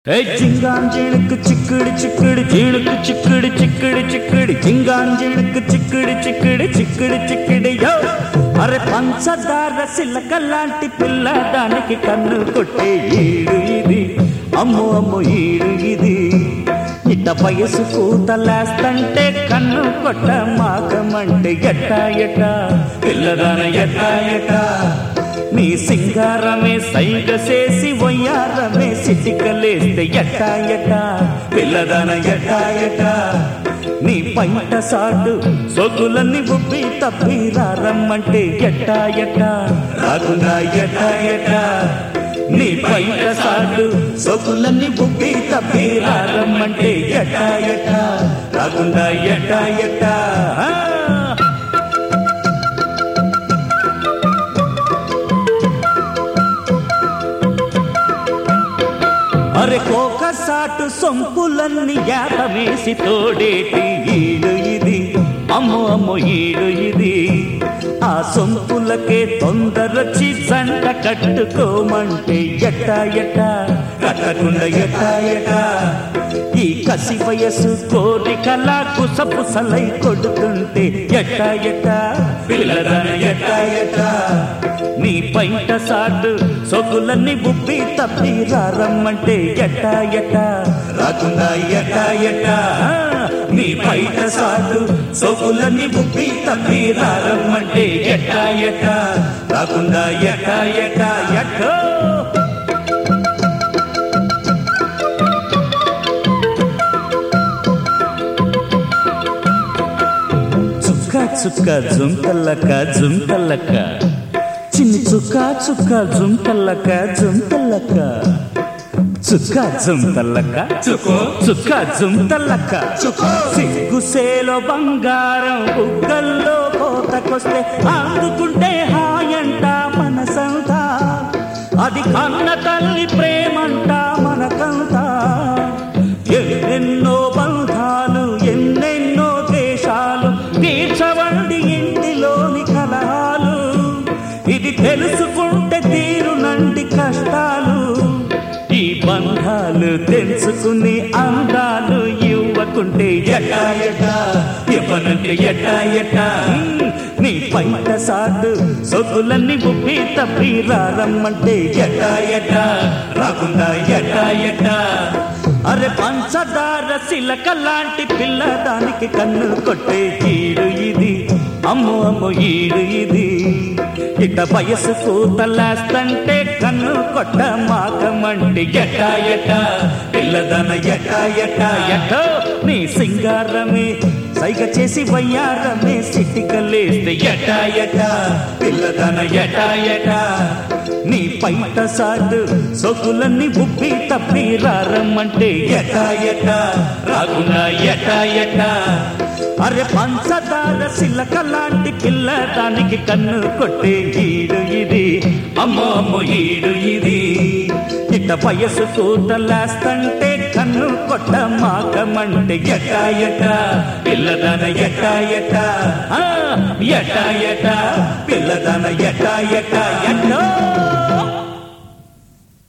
జింగాంజీణుకు చిక్కుడి చిక్కుడి జీణుకు చిక్కుడి చిక్కుడి చిక్కుడి జింగాంజీణుకు చిక్కుడి చిక్కుడి చిక్కుడి చిక్కుడి యో అరే పంచదార సిలక లాంటి పిల్ల దానికి కన్ను కొట్టే ఈడు ఇది అమ్ము అమ్ము ఈడు ఇది ఇట్ట వయసు కూతలేస్తంటే కన్ను కొట్ట మాకమంటే ఎట్టా ఎట్టా పిల్లదాన ఎట్టా ఎట్టా నీ సింగారమే సైగ చేసి వయ్యారమే సిటికలేస్తే ఎట్టా ఎట్టా పిల్లదాన ఎట్టా ఎట్టా నీ పైట సాటు సొగులన్నీ ఉబ్బి తప్పి రమ్మంటే ఎట్టా ఎట్టా రాకుండా ఎట్టా ఎట్టా నీ పైట సాటు సొగులన్నీ ఉబ్బి తప్పి రమ్మంటే ఎట్టా ఎట్టా రాకుండా ఎట్టా ఎట్టా అరే కోక సాటు సొంపులన్నీ యాతమేసి తోడేటి ఈడు ఇది అమ్మో అమ్మో ఈడు ఇది ఆ సొంపులకే తొందరొచ్చి జంట కట్టుకోమంటే ఎట్టా ఎట్టా కట్టకుండా ఎట్టా ఎట్టా ఈ కసి వయసు కోరికలా కుసపుసలై కొడుతుంటే ఎట్టా ఎట్టా పిల్లదాన ఎట్టా ఎట్టా నీ పైట సాటు సొగులన్నీ ఉబ్బి తప్పి రమ్మంటే ఎట్టా ఎట్టా రాకుండా ఎట్టా ఎట్టా నీ పైట సాటు సొగులన్నీ ఉబ్బి తప్పి రమ్మంటే ఎట్టా ఎట్టా రాకుండా ఎట్టా ఎట్టా ఎట్టో చుక్క చుక్క జుంకల్లక జుంకల్లక చిన్ని చుక్క చుక్క జుంకల్లక జుంకల్లక చుక్క జుంకల్లక చుక్క జుంకల్లక సిగ్గుసేలో బంగారం బుగ్గల్లో కోతకొస్తే అందుకుంటే హాయంట మనసంతా అది కన్న తల్లి ప్రేమంట మనకంతా ఎన్నెన్నో బంధాలు ఎన్నెన్నో దేశాలు తీర్చవండి ఇంటిలోని కలహాలు ఇది తెలుసుకుంటే తీరునండి కష్టాలు ఈ బంధాలు తెలుసుకుని అందాలు ఇవ్వకుంటే ఎట్టా ఎట్టా ఇవ్వనంటే ఎట్టా ఎట్టా నీ పైట సాటు సొగులన్నీ ఉబ్బి తప్పి రమ్మంటే ఎట్టా ఎట్టా రాకుండా ఎట్టా ఎట్టా అరే పంచదార సిలక లాంటి పిల్ల దానికి కన్ను కొట్టే ఈడు ఇది అమ్ము అమ్ము ఈడు ఇది ఇట వయసు కూతలేస్తంటే కన్ను కొట్ట మాకమంటే ఎట్టా ఎట్టా పిల్లదన ఎట్టా ఎట్టా ఎట్టో నీ సింగారమే సైగ చేసి వయ్యారమే సిటికలేస్తే ఎట్టా ఎట్టా పిల్లదన ఎట్టా ఎట్టా నీ పైట సాటు సొగులన్నీ ఉబ్బి తప్పి రమ్మంటే ఎట్టా ఎట్టా రాకుండా ఎట్టా ఎట్టా అరే పంచదార సిలక లాంటి పిల్ల దానికి కన్ను కొట్టే ఈడు ఇది అమ్మో అమ్మో ఈడు ఇది ఇట్ట వయసు కూతలేస్తంటే కన్ను కొట్ట మాకమంటే ఎట్టా ఎట్టా పిల్లదాన ఎట్టా ఎట్టా ఎట్టా ఎట్టా పిల్లదాన ఎట్టా ఎట్టా ఎట్టో